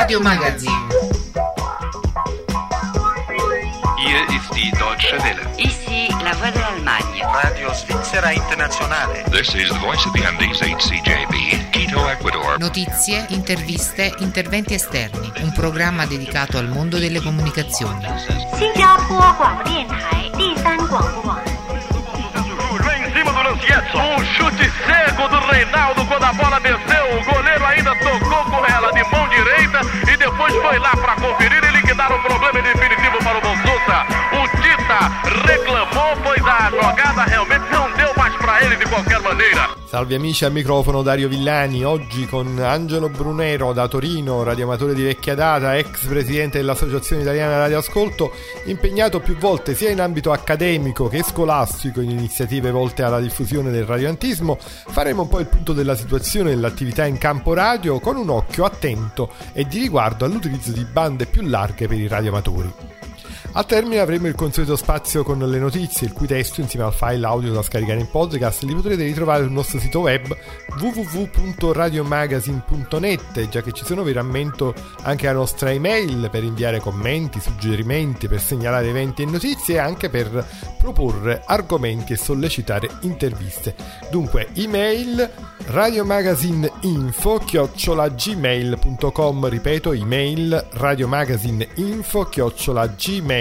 Radio Magazin. Hier ist die Deutsche Welle. Ici la voix de l'Allemagne. Radio Svizzera Internazionale. This is the voice of the Andes, HCJB, Quito, Ecuador. Notizie, interviste, interventi esterni. Un programma dedicato al mondo delle comunicazioni. 新加坡广播电台第三广播网。 Em cima do Lancietto, chute cego do Reinaldo quando a bola desceu, o goleiro ainda tocou com ela de mão direita e depois foi lá para conferir e liquidar o problema definitivo para o Bolsonaro. O Tita reclamou, pois a jogada realmente não deu mais para ele de qualquer maneira. Salve amici, al microfono Dario Villani, oggi con Angelo Brunero da Torino, radioamatore di vecchia data, ex presidente dell'Associazione Italiana Radio Ascolto, impegnato più volte sia in ambito accademico che scolastico in iniziative volte alla diffusione del radioantismo. Faremo un po' il punto della situazione dell'attività in campo radio con un occhio attento e di riguardo all'utilizzo di bande più larghe per i radioamatori. Al termine avremo il consueto spazio con le notizie, il cui testo insieme al file audio da scaricare in podcast li potrete ritrovare sul nostro sito web www.radiomagazine.net, già che ci sono vi rammento anche la nostra email per inviare commenti, suggerimenti, per segnalare eventi e notizie e anche per proporre argomenti e sollecitare interviste. Dunque email radiomagazineinfo@gmail.com, ripeto email radiomagazineinfo@gmail.com.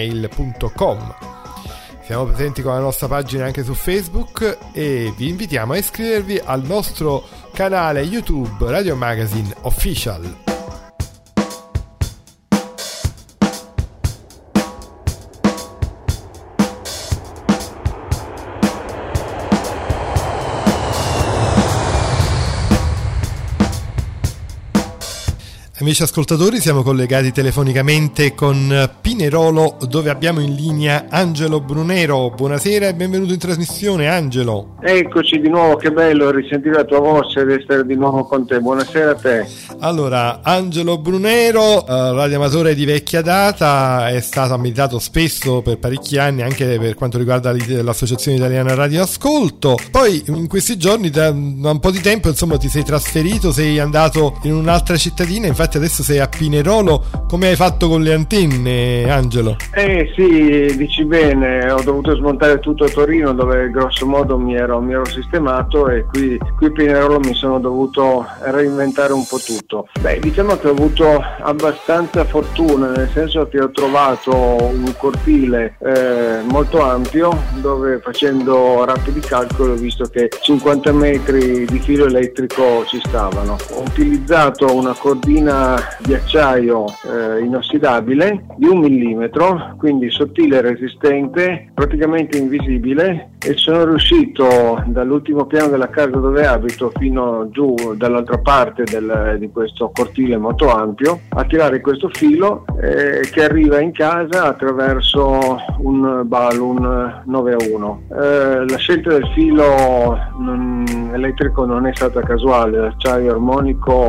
Siamo presenti con la nostra pagina anche su Facebook e vi invitiamo a iscrivervi al nostro canale YouTube Radio Magazine Official. Amici ascoltatori, siamo collegati telefonicamente con Pinerolo, dove abbiamo in linea Angelo Brunero. Buonasera e benvenuto in trasmissione, Angelo. Eccoci di nuovo, che bello risentire la tua voce ed essere di nuovo con te. Buonasera a te. Allora, Angelo Brunero, radioamatore di vecchia data, è stato ammirato spesso per parecchi anni anche per quanto riguarda l'Associazione Italiana Radio Ascolto. Poi in questi giorni, da un po' di tempo, insomma, ti sei trasferito, sei andato in un'altra cittadina, infatti adesso sei a Pinerolo. Come hai fatto con le antenne, Angelo? Sì, dici bene, ho dovuto smontare tutto a Torino, dove grosso modo mi ero sistemato, e qui a Pinerolo mi sono dovuto reinventare un po' tutto. Diciamo che ho avuto abbastanza fortuna, nel senso che ho trovato un cortile molto ampio, dove facendo rapidi calcoli ho visto che 50 metri di filo elettrico ci stavano. Ho utilizzato una cordina di acciaio inossidabile di 1 millimetro, quindi sottile e resistente, praticamente invisibile, e sono riuscito dall'ultimo piano della casa dove abito fino giù dall'altra parte di questo cortile molto ampio a tirare questo filo che arriva in casa attraverso un balun 9-1. La scelta del filo elettrico non è stata casuale, l'acciaio armonico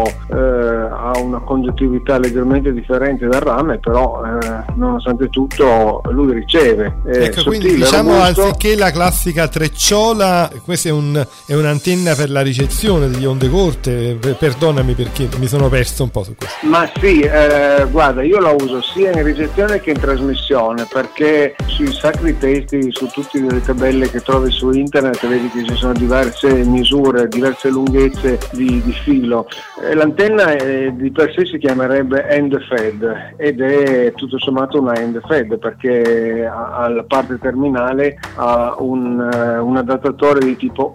ha una conduttività leggermente differente dal rame, però nonostante tutto lui riceve. Ecco, quindi diciamo robusto. Anziché la classica trecciola, questa è un'antenna per la ricezione degli onde corte. Perdonami perché mi sono perso un po' su questo. Ma sì, guarda, io la uso sia in ricezione che in trasmissione, perché sui sacri testi, su tutte le tabelle che trovi su internet, vedi che ci sono diverse misure, diverse lunghezze di filo. L'antenna di per sé si chiamerebbe end fed ed è tutto sommato una end fed, perché alla parte terminale ha un adattatore di tipo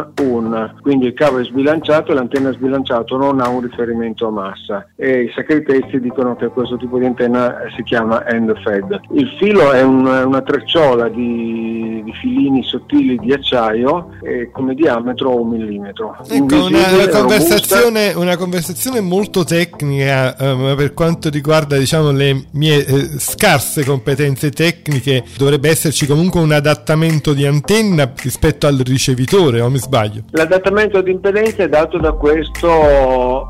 un, quindi il cavo è sbilanciato e l'antenna sbilanciato, non ha un riferimento a massa, e i sacri testi dicono che questo tipo di antenna si chiama end fed. Il filo è una trecciola di filini sottili di acciaio come diametro 1 millimetro. Ecco, una conversazione molto tecnica per quanto riguarda, diciamo, le mie scarse competenze tecniche. Dovrebbe esserci comunque un adattamento di antenna rispetto al ricevitore, o mi sbaglio? L'adattamento di impedenza è dato da questo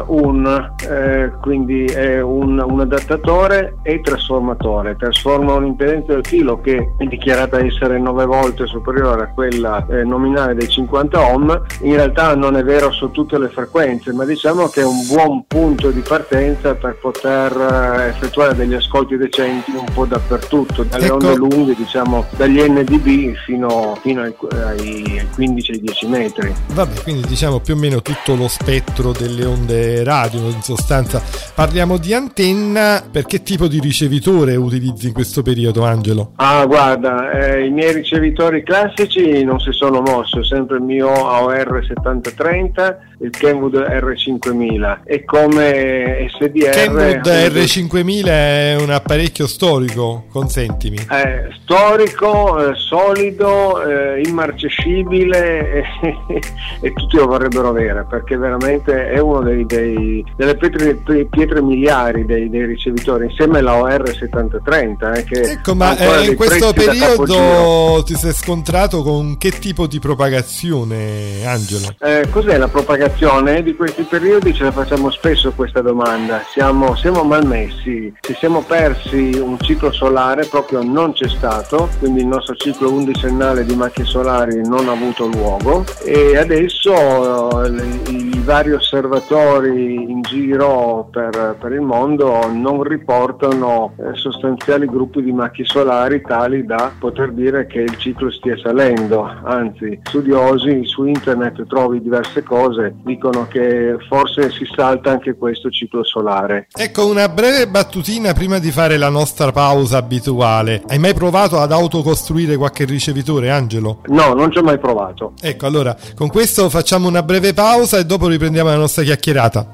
quindi è un adattatore e trasformatore. Trasforma un'impedenza del filo che è dichiarata essere 9 volte superiore a quella nominale dei 50 ohm. In realtà non è vero su tutte le frequenze, ma diciamo che è un buon punto punto di partenza per poter effettuare degli ascolti decenti un po' dappertutto, dalle onde lunghe, diciamo dagli NDB fino ai 15 ai 10 metri. Vabbè, quindi diciamo più o meno tutto lo spettro delle onde radio, in sostanza. Parliamo di antenna, per che tipo di ricevitore utilizzi in questo periodo, Angelo? Guarda, i miei ricevitori classici non si sono mossi, sempre il mio AOR 7030, il Kenwood R5000, e come SDR Kenwood R5000 è un apparecchio storico, consentimi. Storico, solido, immarcescibile e tutti lo vorrebbero avere, perché veramente è uno delle pietre miliari dei ricevitori, insieme all'AOR 7030 che ecco, ma in questo periodo ti sei scontrato con che tipo di propagazione, Angelo? Cos'è la propagazione? Di questi periodi ce la facciamo spesso questa domanda, siamo malmessi, ci siamo persi un ciclo solare, proprio non c'è stato, quindi il nostro ciclo undicennale di macchie solari non ha avuto luogo, e adesso i vari osservatori in giro per il mondo non riportano sostanziali gruppi di macchie solari tali da poter dire che il ciclo stia salendo, anzi studiosi su internet trovi diverse cose, dicono che forse si salta anche questo ciclo solare. Ecco, una breve battutina prima di fare la nostra pausa abituale. Hai mai provato ad autocostruire qualche ricevitore, Angelo? No, non ci ho mai provato. Ecco, allora con questo facciamo una breve pausa e dopo riprendiamo la nostra chiacchierata.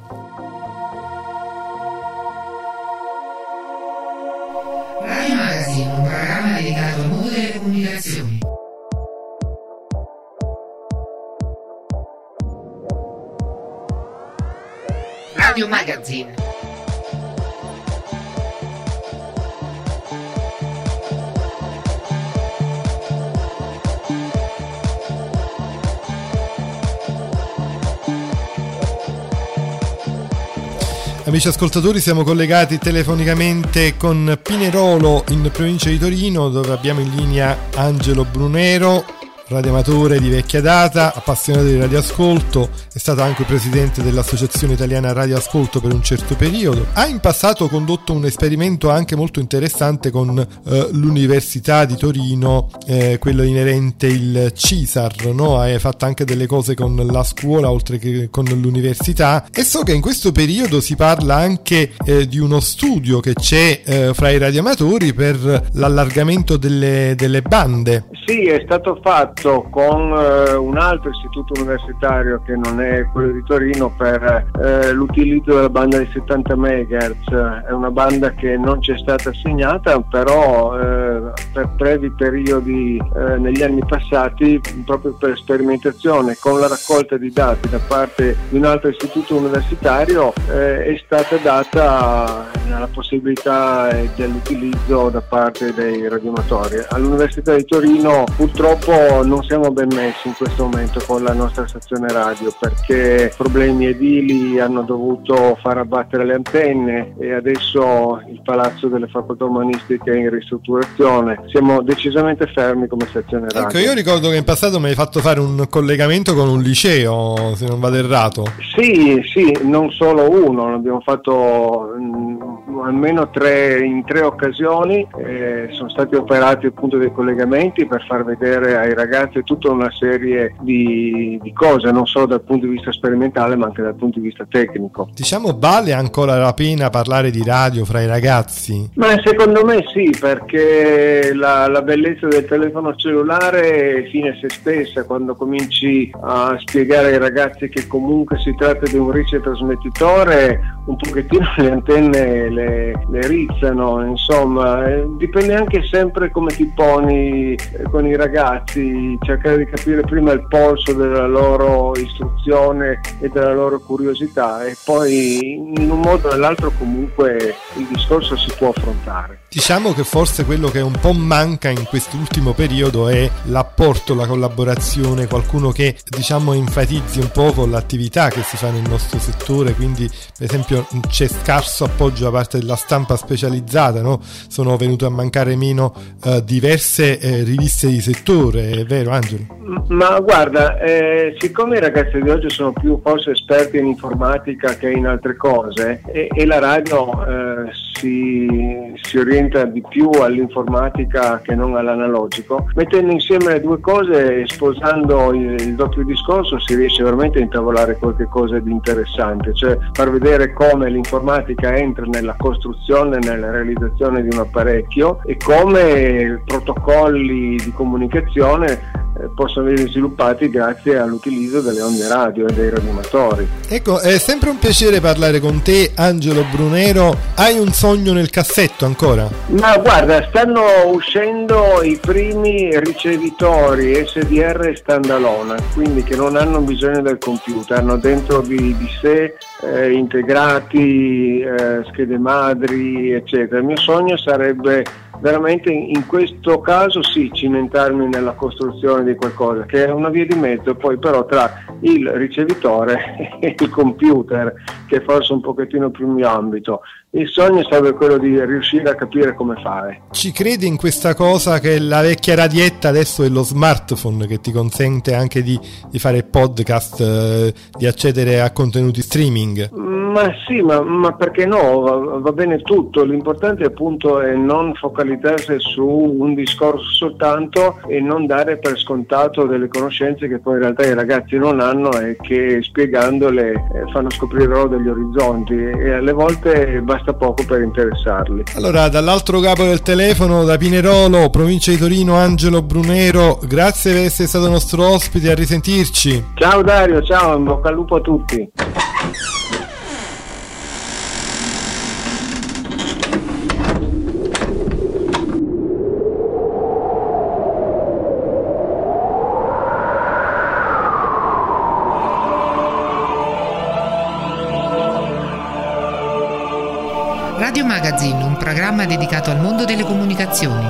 Radio Magazine, un programma dedicato al mondo delle comunicazioni. Radio Magazine. Amici ascoltatori, siamo collegati telefonicamente con Pinerolo in provincia di Torino, dove abbiamo in linea Angelo Brunero, radioamatore di vecchia data, appassionato di radioascolto, è stato anche presidente dell'Associazione Italiana Radioascolto per un certo periodo. Ha in passato condotto un esperimento anche molto interessante con l'Università di Torino, quello inerente il CISAR, no? Hai fatto anche delle cose con la scuola oltre che con l'università, e so che in questo periodo si parla anche di uno studio che c'è fra i radioamatori per l'allargamento delle bande. Sì, è stato fatto con un altro istituto universitario che non è quello di Torino per l'utilizzo della banda di 70 MHz. È una banda che non ci è stata assegnata, però per brevi periodi negli anni passati, proprio per sperimentazione con la raccolta di dati da parte di un altro istituto universitario, è stata data la possibilità dell'utilizzo da parte dei radioamatori. All'Università di Torino purtroppo non siamo ben messi in questo momento con la nostra stazione radio, perché problemi edili hanno dovuto far abbattere le antenne e adesso il Palazzo delle Facoltà Umanistiche è in ristrutturazione. Siamo decisamente fermi come stazione radio. Ecco, io ricordo che in passato mi hai fatto fare un collegamento con un liceo, se non vado errato. Sì, non solo uno, l'abbiamo fatto almeno in tre occasioni, sono stati operati appunto dei collegamenti per far vedere ai ragazzi tutta una serie di cose, non solo dal punto di vista sperimentale ma anche dal punto di vista tecnico. Diciamo, vale ancora la pena parlare di radio fra i ragazzi? Ma secondo me sì, perché la bellezza del telefono cellulare è fine a se stessa quando cominci a spiegare ai ragazzi che comunque si tratta di un ricetrasmettitore, un pochettino le antenne le rizzano, insomma, dipende anche sempre come ti poni con i ragazzi, cercare di capire prima il polso della loro istruzione e della loro curiosità, e poi in un modo o nell'altro comunque il discorso si può affrontare. Diciamo che forse quello che un po' manca in quest'ultimo periodo è l'apporto, la collaborazione, qualcuno che diciamo enfatizzi un po' con l'attività che si fa nel nostro settore, quindi per esempio c'è scarso appoggio da parte parte della stampa specializzata, no? Sono venute a mancare meno diverse riviste di settore, è vero Angelo? Ma guarda, siccome i ragazzi di oggi sono più forse esperti in informatica che in altre cose e la radio si orienta di più all'informatica che non all'analogico, mettendo insieme le due cose e sposando il doppio discorso si riesce veramente a intavolare qualche cosa di interessante, cioè far vedere come l'informatica entra nella costruzione, nella realizzazione di un apparecchio e come protocolli di comunicazione possono essere sviluppati grazie all'utilizzo delle onde radio e dei radioamatori. Ecco, è sempre un piacere parlare con te, Angelo Brunero. Hai un sogno nel cassetto ancora? Ma guarda, stanno uscendo i primi ricevitori SDR standalone, quindi che non hanno bisogno del computer, hanno dentro di sé integrati schede madri eccetera. Il mio sogno sarebbe veramente in questo caso sì cimentarmi nella costruzione di qualcosa che è una via di mezzo poi però tra il ricevitore e il computer, che è forse un pochettino più il mio ambito. Il sogno sarebbe quello di riuscire a capire come fare. Ci credi in questa cosa che la vecchia radietta adesso è lo smartphone che ti consente anche di fare podcast, di accedere a contenuti streaming? Ma sì, ma perché no? Va bene tutto, l'importante appunto è non focalizzarsi su un discorso soltanto e non dare per scontato delle conoscenze che poi in realtà i ragazzi non hanno e che spiegandole fanno scoprire loro degli orizzonti e alle volte basta poco per interessarli. Allora, dall'altro capo del telefono, da Pinerolo, provincia di Torino, Angelo Brunero, grazie per essere stato nostro ospite, a risentirci. Ciao Dario, ciao, in bocca al lupo a tutti. Radio Magazine, un programma dedicato al mondo delle comunicazioni.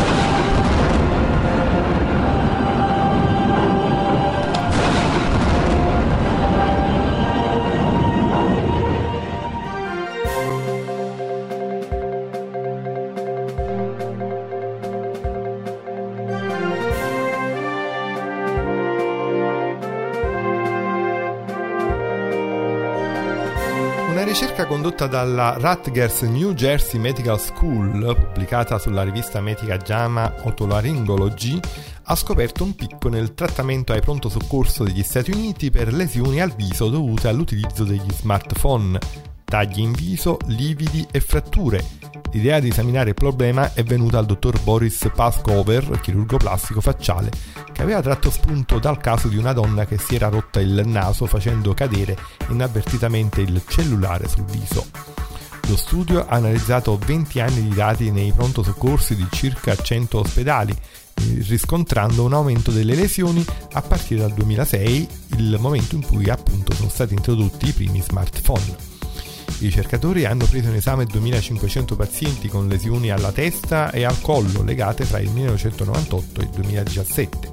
Una ricerca condotta dalla Rutgers New Jersey Medical School, pubblicata sulla rivista medica JAMA Otolaryngology, ha scoperto un picco nel trattamento ai pronto soccorso degli Stati Uniti per lesioni al viso dovute all'utilizzo degli smartphone, tagli in viso, lividi e fratture. L'idea di esaminare il problema è venuta al dottor Boris Paskover, chirurgo plastico facciale, che aveva tratto spunto dal caso di una donna che si era rotta il naso facendo cadere inavvertitamente il cellulare sul viso. Lo studio ha analizzato 20 anni di dati nei pronto soccorsi di circa 100 ospedali, riscontrando un aumento delle lesioni a partire dal 2006, il momento in cui appunto sono stati introdotti i primi smartphone. I ricercatori hanno preso in esame 2500 pazienti con lesioni alla testa e al collo legate tra il 1998 e il 2017.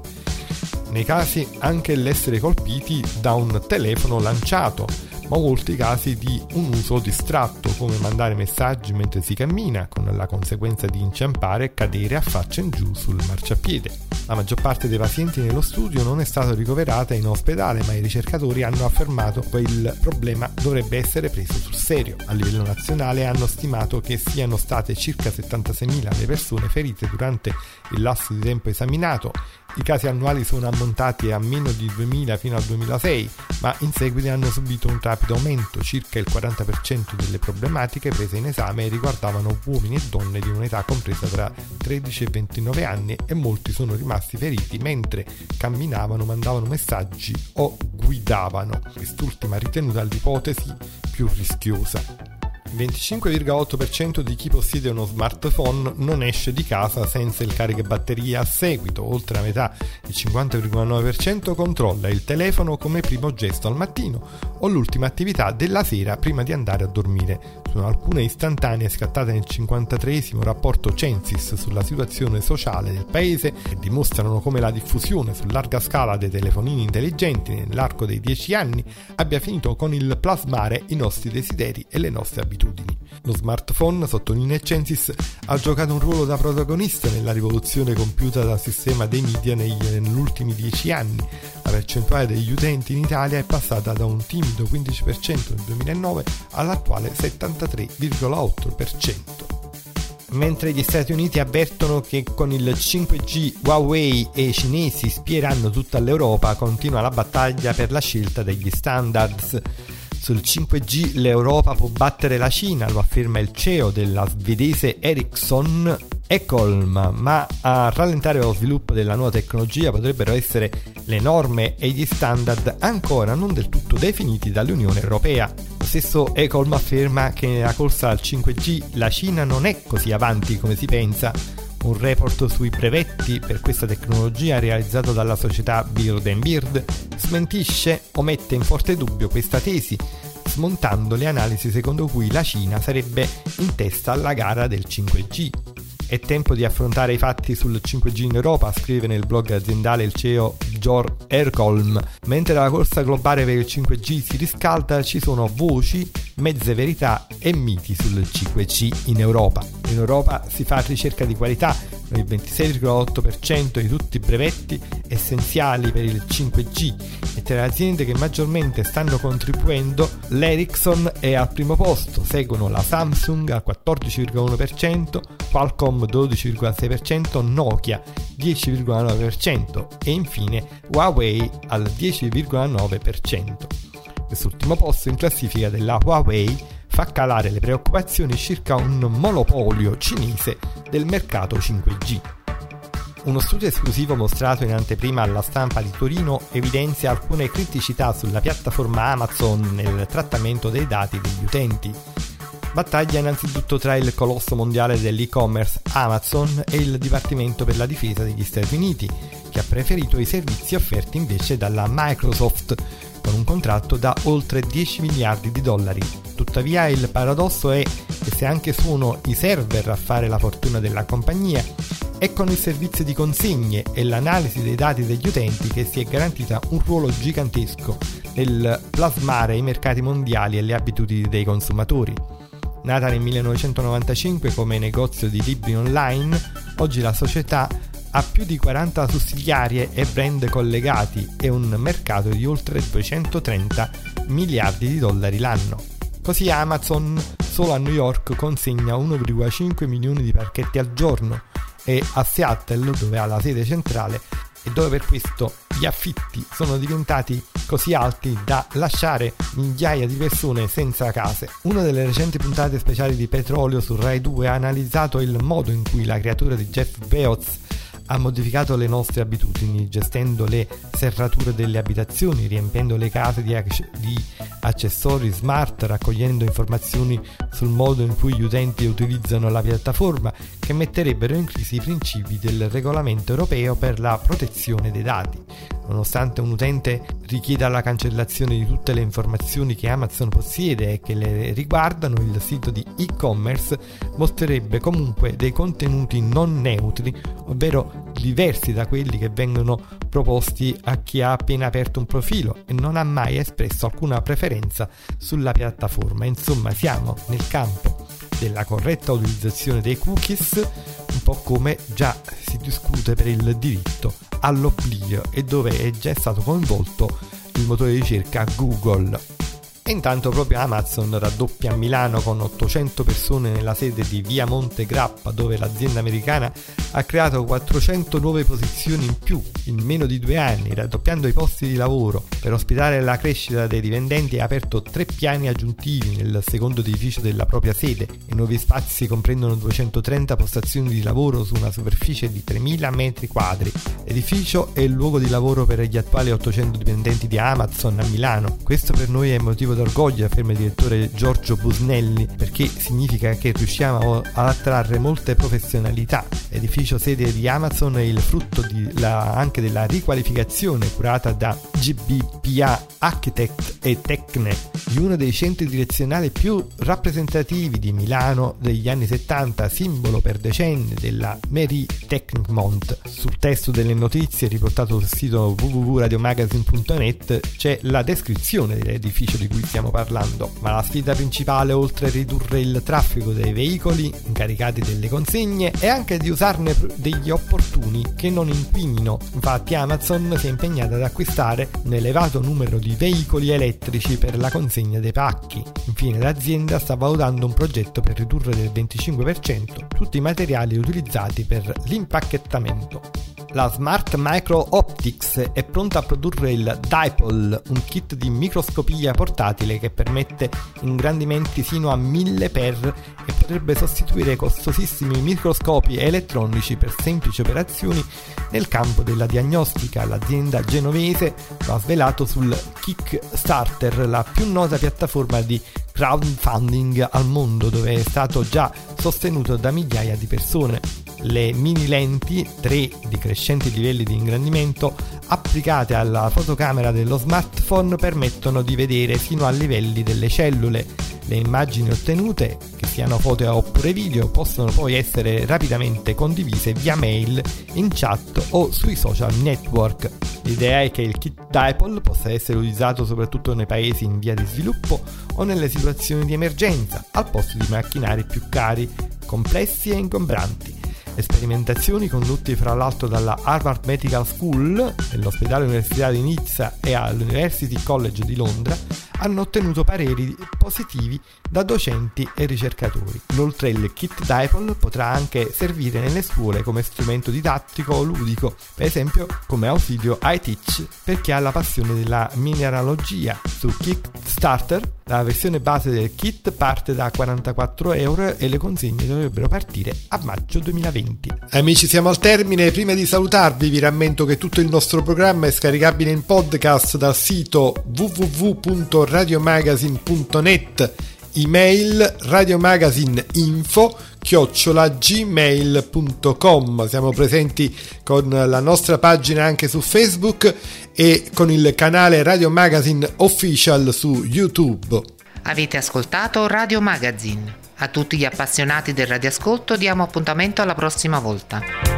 Nei casi anche l'essere colpiti da un telefono lanciato, ma molti casi di un uso distratto, come mandare messaggi mentre si cammina, con la conseguenza di inciampare e cadere a faccia in giù sul marciapiede. La maggior parte dei pazienti nello studio non è stata ricoverata in ospedale, ma i ricercatori hanno affermato che il problema dovrebbe essere preso sul serio. A livello nazionale hanno stimato che siano state circa 76.000 le persone ferite durante il lasso di tempo esaminato. I casi annuali sono ammontati a meno di 2.000 fino al 2006, ma in seguito hanno subito un rapido aumento. Circa il 40% delle problematiche prese in esame riguardavano uomini e donne di un'età compresa tra 13 e 29 anni e molti sono rimasti feriti mentre camminavano, mandavano messaggi o guidavano. Quest'ultima ritenuta l'ipotesi più rischiosa. Il 25,8% di chi possiede uno smartphone non esce di casa senza il caricabatteria a seguito, oltre la metà, il 50,9%, controlla il telefono come primo gesto al mattino o l'ultima attività della sera prima di andare a dormire. Sono alcune istantanee scattate nel 53esimo rapporto Censis sulla situazione sociale del paese che dimostrano come la diffusione su larga scala dei telefonini intelligenti nell'arco dei 10 anni abbia finito con il plasmare i nostri desideri e le nostre abitudini. Lo smartphone, sottolinea Censis, ha giocato un ruolo da protagonista nella rivoluzione compiuta dal sistema dei media negli ultimi 10 anni. La percentuale degli utenti in Italia è passata da un timido 15% nel 2009 all'attuale 73,8%. Mentre gli Stati Uniti avvertono che con il 5G Huawei e i cinesi spieranno tutta l'Europa, continua la battaglia per la scelta degli standards. Sul 5G l'Europa può battere la Cina, lo afferma il CEO della svedese Ericsson, Ekholm, ma a rallentare lo sviluppo della nuova tecnologia potrebbero essere le norme e gli standard ancora non del tutto definiti dall'Unione Europea. Lo stesso Ekholm afferma che nella corsa al 5G la Cina non è così avanti come si pensa. Un report sui brevetti per questa tecnologia realizzato dalla società Bird & Bird smentisce o mette in forte dubbio questa tesi, smontando le analisi secondo cui la Cina sarebbe in testa alla gara del 5G. È tempo di affrontare i fatti sul 5G in Europa, scrive nel blog aziendale il CEO George Ekholm. Mentre la corsa globale per il 5G si riscalda, ci sono voci, mezze verità e miti sul 5G in Europa. In Europa si fa ricerca di qualità, con il 26,8% di tutti i brevetti essenziali per il 5G, e tra le aziende che maggiormente stanno contribuendo l'Ericsson è al primo posto, seguono la Samsung al 14,1%, Qualcomm 12,6%, Nokia 10,9% e infine Huawei al 10,9%. Quest'ultimo posto in classifica della Huawei fa calare le preoccupazioni circa un monopolio cinese del mercato 5G. Uno studio esclusivo mostrato in anteprima alla stampa di Torino evidenzia alcune criticità sulla piattaforma Amazon nel trattamento dei dati degli utenti. Battaglia innanzitutto tra il colosso mondiale dell'e-commerce Amazon e il Dipartimento per la Difesa degli Stati Uniti, che ha preferito i servizi offerti invece dalla Microsoft, con un contratto da oltre 10 miliardi di dollari. Tuttavia il paradosso è che se anche sono i server a fare la fortuna della compagnia, è con il servizio di consegne e l'analisi dei dati degli utenti che si è garantita un ruolo gigantesco nel plasmare i mercati mondiali e le abitudini dei consumatori. Nata nel 1995 come negozio di libri online, oggi la società ha più di 40 sussidiarie e brand collegati e un mercato di oltre 230 miliardi di dollari l'anno. Così Amazon solo a New York consegna 1,5 milioni di pacchetti al giorno e a Seattle, dove ha la sede centrale e dove per questo gli affitti sono diventati così alti da lasciare migliaia di persone senza case. Una delle recenti puntate speciali di Petrolio su Rai 2 ha analizzato il modo in cui la creatura di Jeff Bezos ha modificato le nostre abitudini, gestendo le serrature delle abitazioni, riempiendo le case di accessori smart, raccogliendo informazioni sul modo in cui gli utenti utilizzano la piattaforma, che metterebbero in crisi i principi del regolamento europeo per la protezione dei dati. Nonostante un utente richieda la cancellazione di tutte le informazioni che Amazon possiede e che le riguardano, il sito di e-commerce mostrerebbe comunque dei contenuti non neutri, ovvero diversi da quelli che vengono proposti a chi ha appena aperto un profilo e non ha mai espresso alcuna preferenza sulla piattaforma. Insomma, siamo nel campo della corretta utilizzazione dei cookies, un po' come già si discute per il diritto all'oblio e dove è già stato coinvolto il motore di ricerca Google. E intanto proprio Amazon raddoppia a Milano con 800 persone nella sede di Via Monte Grappa, dove l'azienda americana ha creato 400 nuove posizioni in più in meno di 2 anni, raddoppiando i posti di lavoro. Per ospitare la crescita dei dipendenti ha aperto 3 piani aggiuntivi nel secondo edificio della propria sede. I nuovi spazi comprendono 230 postazioni di lavoro su una superficie di 3.000 metri quadri. L'edificio è il luogo di lavoro per gli attuali 800 dipendenti di Amazon a Milano. Questo per noi è motivo d'orgoglio, afferma il direttore Giorgio Busnelli, perché significa che riusciamo ad attrarre molte professionalità. L'edificio sede di Amazon è il frutto anche della riqualificazione curata da GBPA Architect e Tecne, di uno dei centri direzionali più rappresentativi di Milano degli anni 70, simbolo per decenni della Mairie Tecnimont. Sul testo delle notizie riportato sul sito www.radiomagazine.net c'è la descrizione dell'edificio di cui stiamo parlando, ma la sfida principale, oltre a ridurre il traffico dei veicoli incaricati delle consegne, è anche di usarne degli opportuni che non inquinino. Infatti Amazon si è impegnata ad acquistare un elevato numero di veicoli elettrici per la consegna dei pacchi. Infine l'azienda sta valutando un progetto per ridurre del 25% tutti i materiali utilizzati per l'impacchettamento. La Smart Micro Optics è pronta a produrre il Dipole, un kit di microscopia portatile che permette ingrandimenti fino a 1000 per e potrebbe sostituire costosissimi microscopi elettronici per semplici operazioni nel campo della diagnostica. L'azienda genovese lo ha svelato sul Kickstarter, la più nota piattaforma di crowdfunding al mondo, dove è stato già sostenuto da migliaia di persone. Le mini lenti 3 di crescenti livelli di ingrandimento applicate alla fotocamera dello smartphone permettono di vedere fino a livelli delle cellule. Le immagini ottenute, che siano foto oppure video, possono poi essere rapidamente condivise via mail, in chat o sui social network. L'idea è che il kit Dipole possa essere utilizzato soprattutto nei paesi in via di sviluppo o nelle situazioni di emergenza, al posto di macchinari più cari, complessi e ingombranti. Sperimentazioni condotte fra l'altro dalla Harvard Medical School, dell'ospedale universitario di Nizza e all'University College di Londra hanno ottenuto pareri positivi da docenti e ricercatori. Inoltre il kit Dipole potrà anche servire nelle scuole come strumento didattico o ludico, per esempio come ausilio iTeach per chi ha la passione della mineralogia. Su Kickstarter la versione base del kit parte da €44 e le consegne dovrebbero partire a maggio 2020. Amici, siamo al termine. Prima di salutarvi vi rammento che tutto il nostro programma è scaricabile in podcast dal sito www.radiomagazine.net, email radiomagazineinfo@gmail.com. Siamo presenti con la nostra pagina anche su Facebook e con il canale Radio Magazine Official su YouTube. Avete ascoltato Radio Magazine. A tutti gli appassionati del radioascolto diamo appuntamento alla prossima volta.